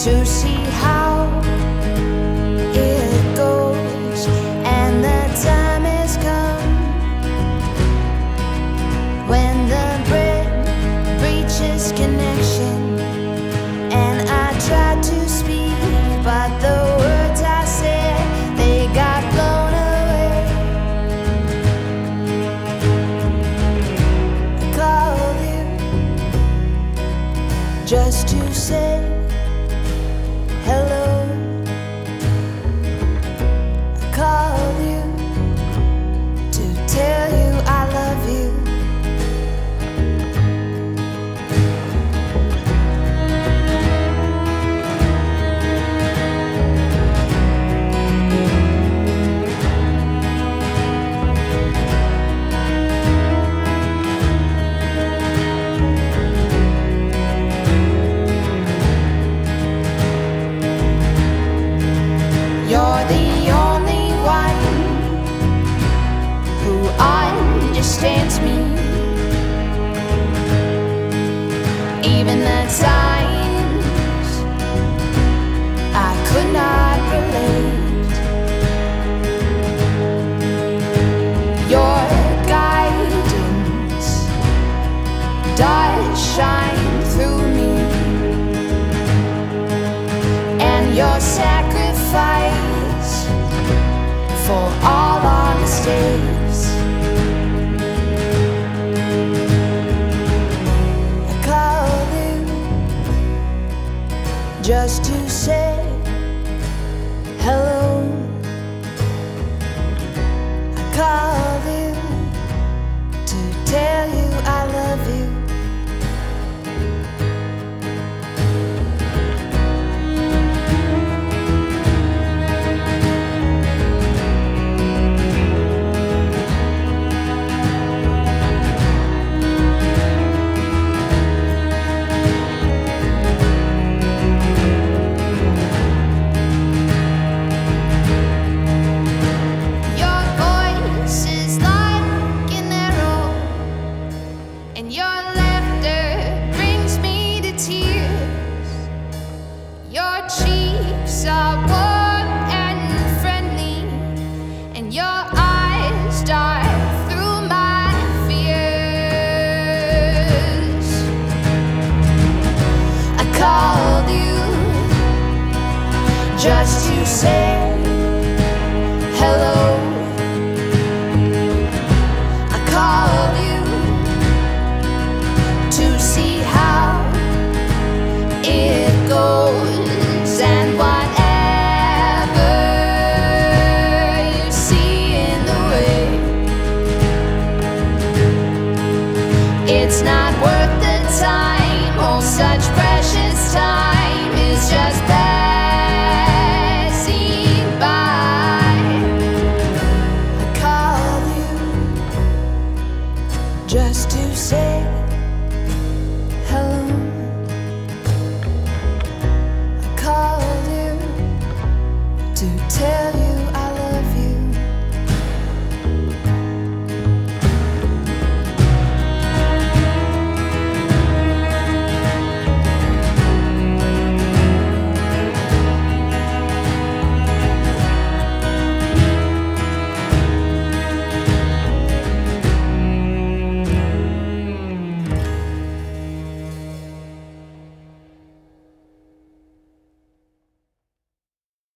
to see how it goes, and the time has come when the brain reaches connection. And I tried to speak, but the words I said, they got blown away. I called you just to say hello. I called you to tell you I love you. You're the only one who understands me. Even the times I could not relate, your guidance does shine through me, and your sacrifice for all our mistakes. I called you just to say hello. I called you to tell you I love you. And your laughter brings me to tears. Your cheeks are warm and friendly, and your eyes dart through my fears. I called you just to say hello. I called you to see how it goes, and whatever you see in the way, it's not worth the time, oh such precious time.